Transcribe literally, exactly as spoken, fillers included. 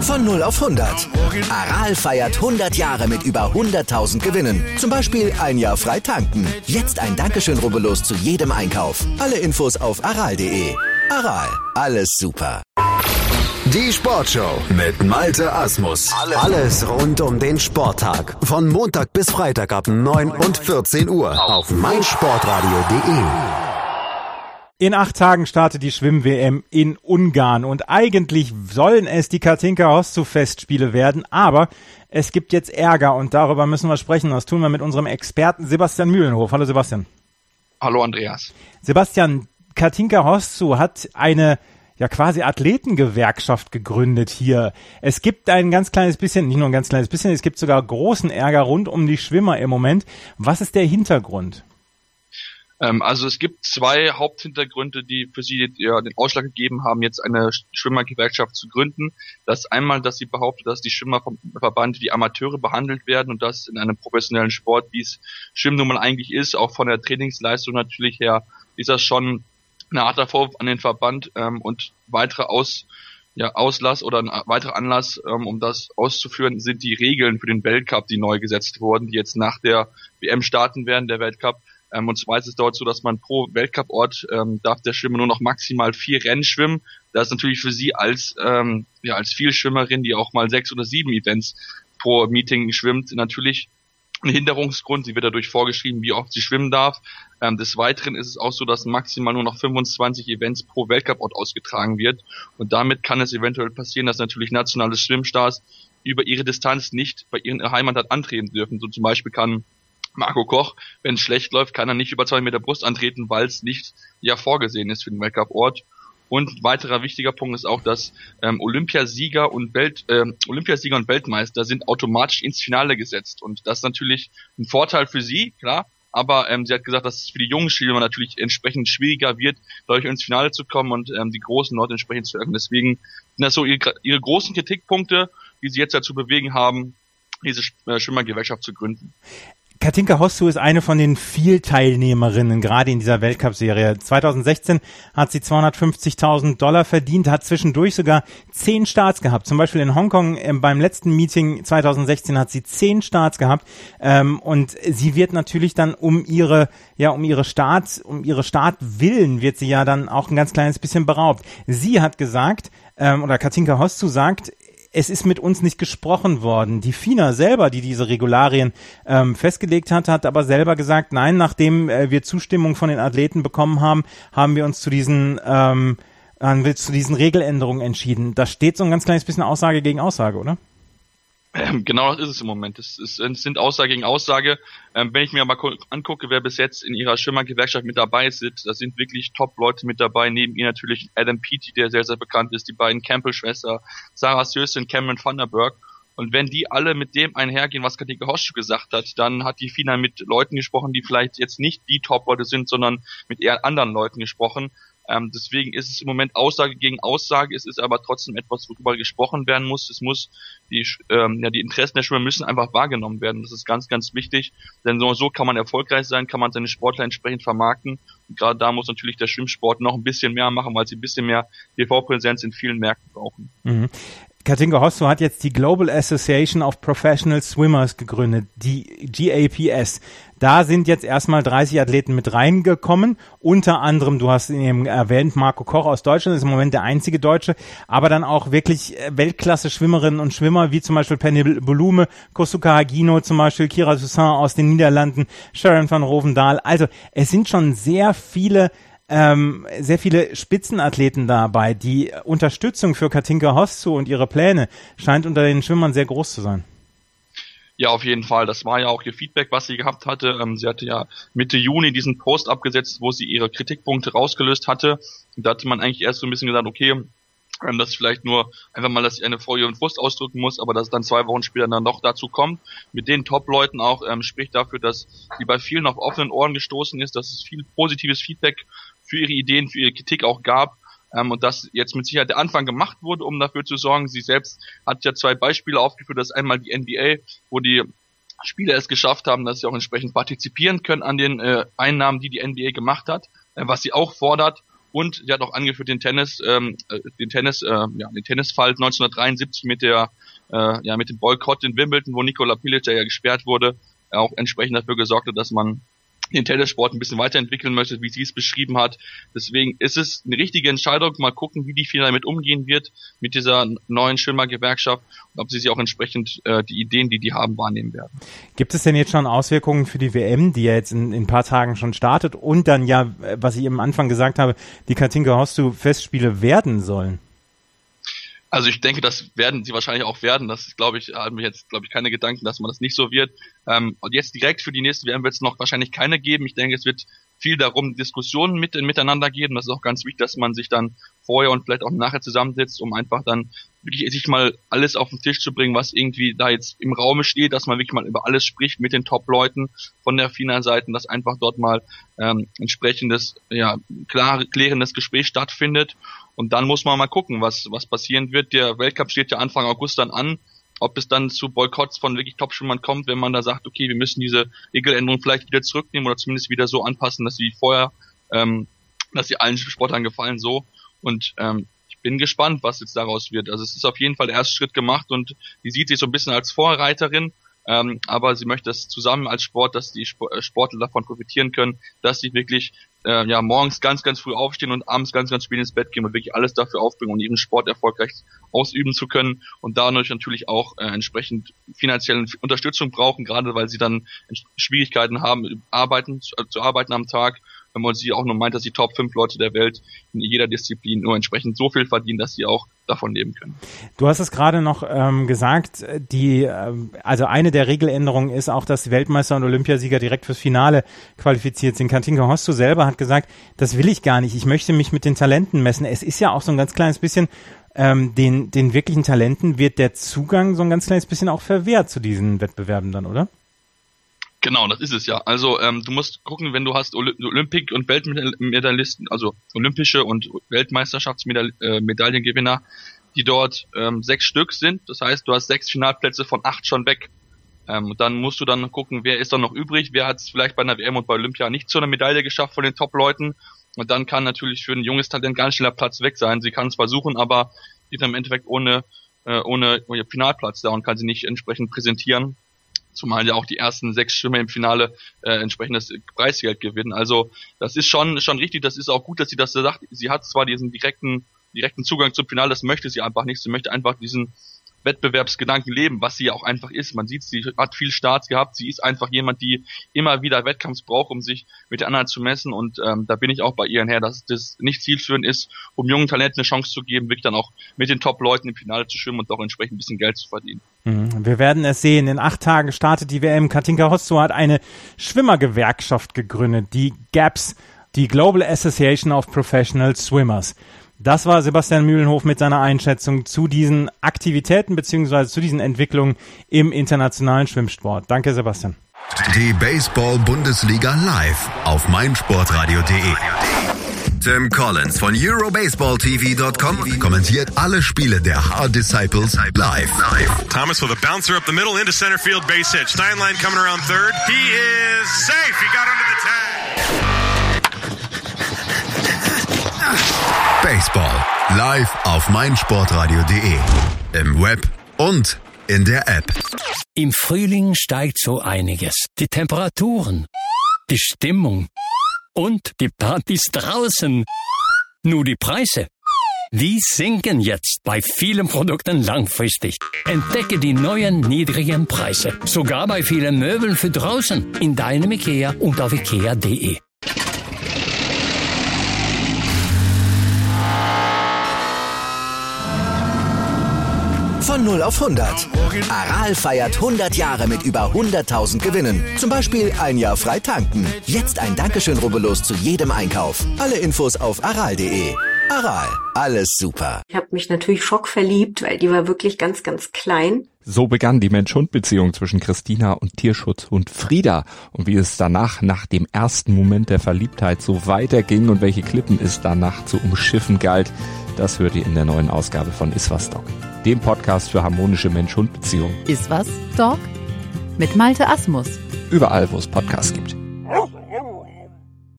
Von null auf hundert. Aral feiert hundert Jahre mit über hunderttausend Gewinnen. Zum Beispiel ein Jahr frei tanken. Jetzt ein Dankeschön, rubbellos zu jedem Einkauf. Alle Infos auf aral punkt de. Aral, alles super. Die Sportshow mit Malte Asmus. Alles rund um den Sporttag. Von Montag bis Freitag ab neun und vierzehn Uhr auf meinsportradio punkt de. In acht Tagen startet die Schwimm-W M in Ungarn und eigentlich sollen es die Katinka-Hosszú-Festspiele werden, aber es gibt jetzt Ärger und darüber müssen wir sprechen. Das tun wir mit unserem Experten Sebastian Mühlenhof. Hallo Sebastian. Hallo Andreas. Sebastian, Katinka-Hosszú hat eine ja quasi Athletengewerkschaft gegründet hier. Es gibt ein ganz kleines bisschen, nicht nur ein ganz kleines bisschen, es gibt sogar großen Ärger rund um die Schwimmer im Moment. Was ist der Hintergrund? Also es gibt zwei Haupthintergründe, die für sie ja, den Ausschlag gegeben haben, jetzt eine Schwimmergewerkschaft zu gründen. Das ist einmal, dass sie behauptet, dass die Schwimmer vom Verband wie Amateure behandelt werden und das in einem professionellen Sport, wie es Schwimmen nun mal eigentlich ist, auch von der Trainingsleistung natürlich her, ist das schon eine Art Vorwurf an den Verband ähm, und weitere Aus, ja, Auslass oder ein weiterer Anlass, ähm, um das auszuführen, sind die Regeln für den Weltcup, die neu gesetzt wurden, die jetzt nach der W M starten werden, der Weltcup. Ähm, und zwar ist es dort so, dass man pro Weltcup-Ort ähm, darf der Schwimmer nur noch maximal vier Rennen schwimmen. Das ist natürlich für sie als ähm, ja als Vielschwimmerin, die auch mal sechs oder sieben Events pro Meeting schwimmt, natürlich ein Hinderungsgrund. Sie wird dadurch vorgeschrieben, wie oft sie schwimmen darf. Ähm, des Weiteren ist es auch so, dass maximal nur noch fünfundzwanzig Events pro Weltcup-Ort ausgetragen wird. Und damit kann es eventuell passieren, dass natürlich nationale Schwimmstars über ihre Distanz nicht bei ihren Heimatort antreten dürfen. So zum Beispiel kann Marco Koch, wenn es schlecht läuft, kann er nicht über zwei Meter Brust antreten, weil es nicht ja vorgesehen ist für den Weltcup-Ort. Und ein weiterer wichtiger Punkt ist auch, dass ähm, Olympiasieger und Welt, äh, Olympiasieger und Weltmeister sind automatisch ins Finale gesetzt. Und das ist natürlich ein Vorteil für sie, klar. Aber ähm, sie hat gesagt, dass es für die jungen Schwimmer natürlich entsprechend schwieriger wird, dadurch ins Finale zu kommen und ähm, die großen Leute entsprechend zu öffnen. Deswegen sind das so ihre, ihre großen Kritikpunkte, die sie jetzt dazu bewegen haben, diese Schwimmergewerkschaft zu gründen. Katinka Hosszú ist eine von den Vielteilnehmerinnen, gerade in dieser Weltcup-Serie. zwanzig sechzehn hat sie zweihundertfünfzigtausend Dollar verdient, hat zwischendurch sogar zehn Starts gehabt. Zum Beispiel in Hongkong äh, beim letzten Meeting zwanzig sechzehn hat sie zehn Starts gehabt. Ähm, und sie wird natürlich dann um ihre, ja, um ihre Start, um ihre Startwillen wird sie ja dann auch ein ganz kleines bisschen beraubt. Sie hat gesagt, ähm, oder Katinka Hosszú sagt, es ist mit uns nicht gesprochen worden. Die FINA selber, die diese Regularien ähm, festgelegt hat, hat aber selber gesagt, nein, nachdem äh, wir Zustimmung von den Athleten bekommen haben, haben wir uns zu diesen, ähm, haben wir zu diesen Regeländerungen entschieden. Da steht so ein ganz kleines bisschen Aussage gegen Aussage, oder? Ähm, genau das ist es im Moment. Es, ist, es sind Aussage gegen Aussage. Ähm, wenn ich mir mal angucke, wer bis jetzt in ihrer Schwimmergewerkschaft mit dabei ist, da sind wirklich Top-Leute mit dabei. Neben ihr natürlich Adam Peaty, der sehr, sehr bekannt ist, die beiden Campbell-Schwester, Sarah Söse und Cameron van der Burg. Und wenn die alle mit dem einhergehen, was Katinka Hosszú gesagt hat, dann hat die FINA mit Leuten gesprochen, die vielleicht jetzt nicht die Top-Leute sind, sondern mit eher anderen Leuten gesprochen. Ähm, deswegen ist es im Moment Aussage gegen Aussage. Es ist aber trotzdem etwas, worüber gesprochen werden muss. Es muss die, ähm, ja, die Interessen der Schwimmer müssen einfach wahrgenommen werden. Das ist ganz, ganz wichtig. Denn so, so kann man erfolgreich sein, kann man seine Sportler entsprechend vermarkten. Und gerade da muss natürlich der Schwimmsport noch ein bisschen mehr machen, weil sie ein bisschen mehr T V-Präsenz in vielen Märkten brauchen. Mhm. Katinka Hosszú hat jetzt die Global Association of Professional Swimmers gegründet, die G A P S. Da sind jetzt erstmal dreißig Athleten mit reingekommen, unter anderem, du hast ihn eben erwähnt, Marco Koch aus Deutschland, ist im Moment der einzige Deutsche, aber dann auch wirklich Weltklasse-Schwimmerinnen und Schwimmer, wie zum Beispiel Penny Bolume, Kosuke Hagino, zum Beispiel Kira Toussaint aus den Niederlanden, Sharon van Rovendahl. Also es sind schon sehr viele Ähm, sehr viele Spitzenathleten dabei. Die Unterstützung für Katinka Hosszú und ihre Pläne scheint unter den Schwimmern sehr groß zu sein. Ja, auf jeden Fall. Das war ja auch ihr Feedback, was sie gehabt hatte. Ähm, sie hatte ja Mitte Juni diesen Post abgesetzt, wo sie ihre Kritikpunkte rausgelöst hatte. Und da hatte man eigentlich erst so ein bisschen gesagt, okay, ähm, das ist vielleicht nur einfach mal, dass sie eine Frau ihren Frust ausdrücken muss, aber dass es dann zwei Wochen später dann noch dazu kommt. Mit den Top-Leuten auch ähm, spricht dafür, dass sie bei vielen auf offenen Ohren gestoßen ist, dass es viel positives Feedback für ihre Ideen, für ihre Kritik auch gab, ähm, und dass jetzt mit Sicherheit der Anfang gemacht wurde, um dafür zu sorgen. Sie selbst hat ja zwei Beispiele aufgeführt, das ist einmal die N B A, wo die Spieler es geschafft haben, dass sie auch entsprechend partizipieren können an den äh, Einnahmen, die die N B A gemacht hat, äh, was sie auch fordert. Und sie hat auch angeführt den Tennis, ähm, den Tennis, äh, ja, den Tennisfall neunzehnhundertdreiundsiebzig mit der, äh, ja, mit dem Boykott in Wimbledon, wo Nikola Pilic, der ja gesperrt wurde, auch entsprechend dafür gesorgt hat, dass man den Tennissport ein bisschen weiterentwickeln möchte, wie sie es beschrieben hat. Deswegen ist es eine richtige Entscheidung. Mal gucken, wie die FINA damit umgehen wird, mit dieser neuen Schwimmergewerkschaft, und ob sie sich auch entsprechend äh, die Ideen, die die haben, wahrnehmen werden. Gibt es denn jetzt schon Auswirkungen für die W M, die ja jetzt in, in ein paar Tagen schon startet und dann ja, was ich am Anfang gesagt habe, die Katinka-Hostu-Festspiele werden sollen? Also ich denke, das werden sie wahrscheinlich auch werden. Das, glaube ich, haben wir jetzt, glaube ich, keine Gedanken, dass man das nicht so wird. Ähm, und jetzt direkt für die nächste W M wird es noch wahrscheinlich keine geben. Ich denke, es wird viel darum, Diskussionen mit, miteinander geben. Das ist auch ganz wichtig, dass man sich dann vorher und vielleicht auch nachher zusammensetzt, um einfach dann wirklich sich mal alles auf den Tisch zu bringen, was irgendwie da jetzt im Raume steht, dass man wirklich mal über alles spricht mit den Top-Leuten von der FINA-Seite, dass einfach dort mal ähm, entsprechendes, ja, klar, klärendes Gespräch stattfindet. Und dann muss man mal gucken, was was passieren wird. Der Weltcup steht ja Anfang August dann an. Ob es dann zu Boykotts von wirklich Top-Schwimmern kommt, wenn man da sagt, okay, wir müssen diese Regeländerung vielleicht wieder zurücknehmen oder zumindest wieder so anpassen, dass sie vorher, ähm, dass sie allen Sportlern gefallen, so. Und ähm, ich bin gespannt, was jetzt daraus wird. Also es ist auf jeden Fall der erste Schritt gemacht und die sieht sich so ein bisschen als Vorreiterin. Ähm, aber sie möchte das zusammen als Sport, dass die Sportler davon profitieren können, dass sie wirklich äh, ja morgens ganz, ganz früh aufstehen und abends ganz, ganz spät ins Bett gehen und wirklich alles dafür aufbringen, um ihren Sport erfolgreich ausüben zu können und dadurch natürlich auch äh, entsprechend finanzielle Unterstützung brauchen, gerade weil sie dann Schwierigkeiten haben, arbeiten zu, zu arbeiten am Tag. Wenn man sie auch nur meint, dass die Top fünf Leute der Welt in jeder Disziplin nur entsprechend so viel verdienen, dass sie auch davon leben können. Du hast es gerade noch ähm, gesagt, die, ähm, also eine der Regeländerungen ist auch, dass die Weltmeister und Olympiasieger direkt fürs Finale qualifiziert sind. Katinka Hostu selber hat gesagt, das will ich gar nicht, ich möchte mich mit den Talenten messen. Es ist ja auch so ein ganz kleines bisschen, ähm, den, den wirklichen Talenten wird der Zugang so ein ganz kleines bisschen auch verwehrt zu diesen Wettbewerben dann, oder? Genau, das ist es ja. Also ähm, du musst gucken, wenn du hast Olymp- Olympik- und Weltmedaillisten, also olympische und Weltmeisterschaftsmedaillengewinner, die dort ähm, sechs Stück sind. Das heißt, du hast sechs Finalplätze von acht schon weg. Ähm, dann musst du dann gucken, wer ist dann noch übrig, wer hat es vielleicht bei einer W M und bei Olympia nicht zu einer Medaille geschafft von den Top-Leuten. Und dann kann natürlich für ein junges Talent ganz schneller Platz weg sein. Sie kann es versuchen, aber ist im Endeffekt ohne, äh, ohne, ohne Finalplatz da und kann sie nicht entsprechend präsentieren. Zumal ja auch die ersten sechs Schwimmer im Finale äh, entsprechendes Preisgeld gewinnen. Also das ist schon schon richtig, das ist auch gut, dass sie das sagt. Sie hat zwar diesen direkten direkten Zugang zum Finale, das möchte sie einfach nicht. Sie möchte einfach diesen Wettbewerbsgedanken leben, was sie ja auch einfach ist. Man sieht, sie hat viel Starts gehabt. Sie ist einfach jemand, die immer wieder Wettkampf braucht, um sich mit den anderen zu messen. Und ähm, da bin ich auch bei ihr her, dass das nicht zielführend ist, um jungen Talenten eine Chance zu geben, wirklich dann auch mit den Top-Leuten im Finale zu schwimmen und auch entsprechend ein bisschen Geld zu verdienen. Wir werden es sehen. In acht Tagen startet die W M. Katinka Hostu hat eine Schwimmergewerkschaft gegründet, die G A P S, die Global Association of Professional Swimmers. Das war Sebastian Mühlenhof mit seiner Einschätzung zu diesen Aktivitäten bzw. zu diesen Entwicklungen im internationalen Schwimmsport. Danke, Sebastian. Die Baseball-Bundesliga live auf meinsportradio punkt de. Tim Collins von Eurobaseball T V Punkt com kommentiert alle Spiele der Hard Disciples live. Thomas with a bouncer up the middle into center field, base hit. Steinlein coming around third. He is safe. He got under the tag. Baseball live auf meinsportradio punkt de. Im Web und in der App. Im Frühling steigt so einiges. Die Temperaturen, die Stimmung und die Partys draußen. Nur die Preise, die sinken jetzt bei vielen Produkten langfristig. Entdecke die neuen niedrigen Preise. Sogar bei vielen Möbeln für draußen. In deinem IKEA und auf ikea punkt de. Von null auf hundert. Aral feiert hundert Jahre mit über hunderttausend Gewinnen. Zum Beispiel ein Jahr frei tanken. Jetzt ein Dankeschön, rubbellos zu jedem Einkauf. Alle Infos auf aral punkt de. Aral, alles super. Ich habe mich natürlich schockverliebt, weil die war wirklich ganz, ganz klein. So begann die Mensch-Hund-Beziehung zwischen Christina und Tierschutzhund Frieda. Und wie es danach, nach dem ersten Moment der Verliebtheit, so weiterging und welche Klippen es danach zu umschiffen galt, das hört ihr in der neuen Ausgabe von Iswas Dog, dem Podcast für harmonische Mensch-Hund-Beziehungen. Iswas Dog? Mit Malte Asmus. Überall, wo es Podcasts gibt.